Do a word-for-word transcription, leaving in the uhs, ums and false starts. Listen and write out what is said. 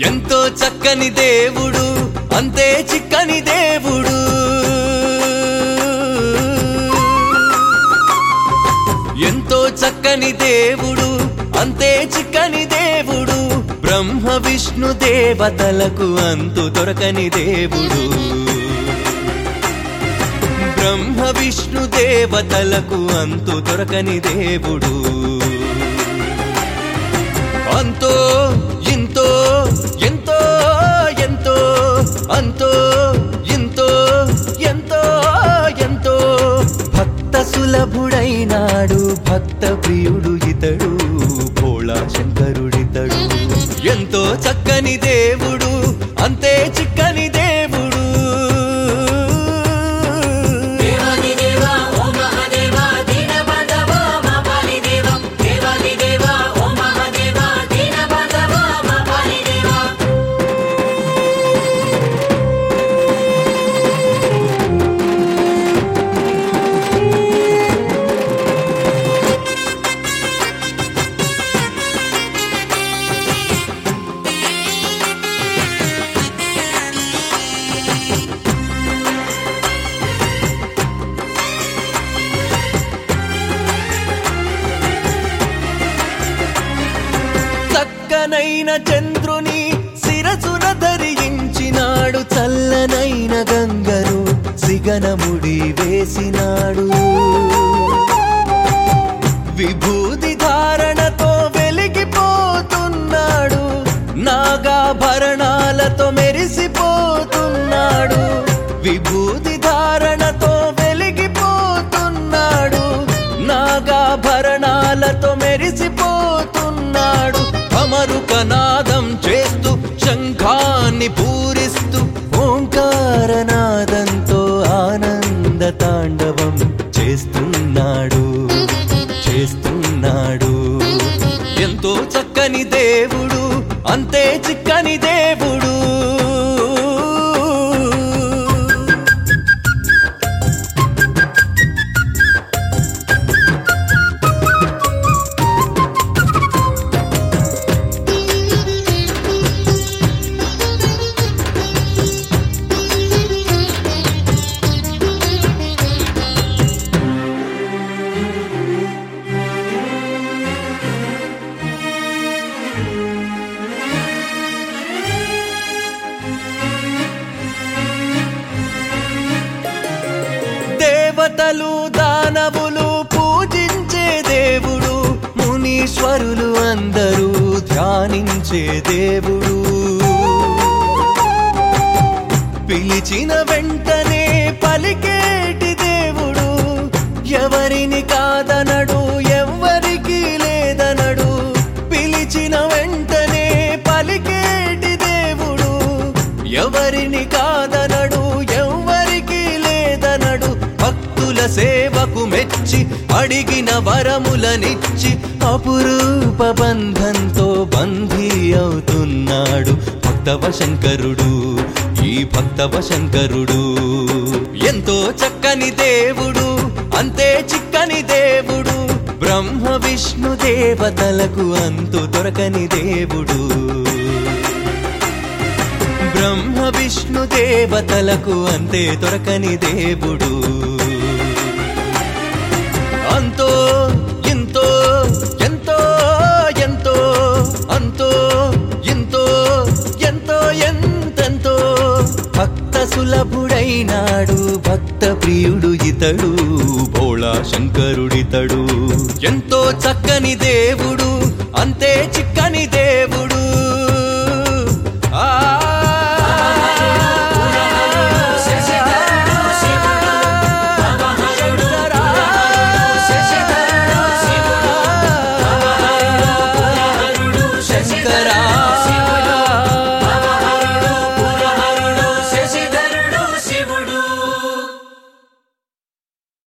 ఎంతో చక్కని దేవుడు అంతే చిక్కని దేవుడు ఎంతో చక్కని దేవుడు అంతే చిక్కని దేవుడు బ్రహ్మ విష్ణు దేవతలకు అంతు దొరకని దేవుడు బ్రహ్మ విష్ణు దేవతలకు అంతు దొరకని దేవుడు అంతో ఇంతో ఎంతో ఎంతో అంతో ఇంతో ఎంతో ఎంతో భక్త సులభుడైనాడు భక్త ప్రియుడు ఇతడు భోళా శంకరుడితడు ఎంతో చక్కని దేవుడు అంతే చిక్కని దేవుడు చక్కనైన చంద్రుని శిరసున ధరించినాడు చల్లనైన గంగను సిగనముడి వేసినాడు విభూతి ధారణతో వెలిగిపోతున్నాడు నాగాభరణాలతో మెరిసిపోతున్నాడు విభూతి ధారణతో వెలిగిపోతున్నాడు నాగాభరణాలతో మెరిసిపోతున్నాడు అమరుకనాదం చేస్తూ శంఖాన్ని పూరిస్తూ ఓంకారనాదంతో ఆనంద తాండవం చేస్తున్నాడు చేస్తున్నాడు ఎంతో చక్కని దేవుడు అంతే చిక్కని దేవుడు దేవతలు దానవులు పూజించే దేవుడు మునీశ్వరులు అందరూ ధ్యానించే దేవుడు పిలిచిన వెంటనే పలికేటి దేవుడు ఎవరిని కాదనడు ఎవ్వరికి లేదనడు పిలిచిన వెంటనే పలికేటి దేవుడు ఎవరిని కాదనడు ఎవ్వరికి లేదనడు భక్తుల సేవకు మెచ్చి అడిగిన వరములనిచ్చి అపురూప బంధంతో బంధీ అవుతున్నాడు భక్తవ శంకరుడు ఈ భక్తవ శంకరుడు ఎంతో చక్కని దేవుడు అంతే చిక్కని దేవుడు బ్రహ్మ విష్ణు దేవతలకు అంతు దొరకని దేవుడు బ్రహ్మ విష్ణు దేవతలకు అంతే దొరకని దేవుడు అంతో ఇంతో ఎంతో ఎంతో అంతో ఇంతో ఎంతో ఎంతెంతో భక్త సులభుడైనాడు భక్త ప్రియుడు ఇతడు భోళా శంకరుడితడు ఎంతో చక్కని దేవుడు అంతే చిక్కని దేవుడు ఆ శంకర